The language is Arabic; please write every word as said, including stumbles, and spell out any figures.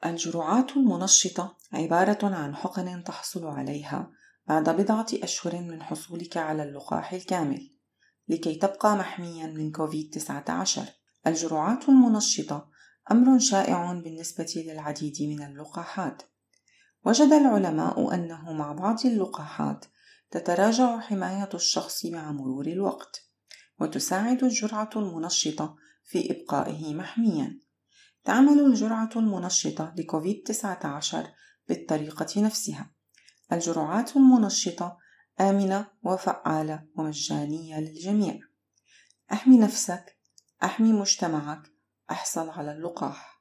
الجرعات المنشطة عبارة عن حقن تحصل عليها بعد بضعة أشهر من حصولك على اللقاح الكامل لكي تبقى محمياً من كوفيد تسعة عشر. الجرعات المنشطة أمر شائع بالنسبة للعديد من اللقاحات. وجد العلماء أنه مع بعض اللقاحات تتراجع حماية الشخص مع مرور الوقت، وتساعد الجرعة المنشطة في إبقائه محمياً. تعمل الجرعة المنشطة لكوفيد تسعة عشر بالطريقة نفسها. الجرعات المنشطة آمنة وفعالة ومجانية للجميع. احمي نفسك، احمي مجتمعك، احصل على اللقاح.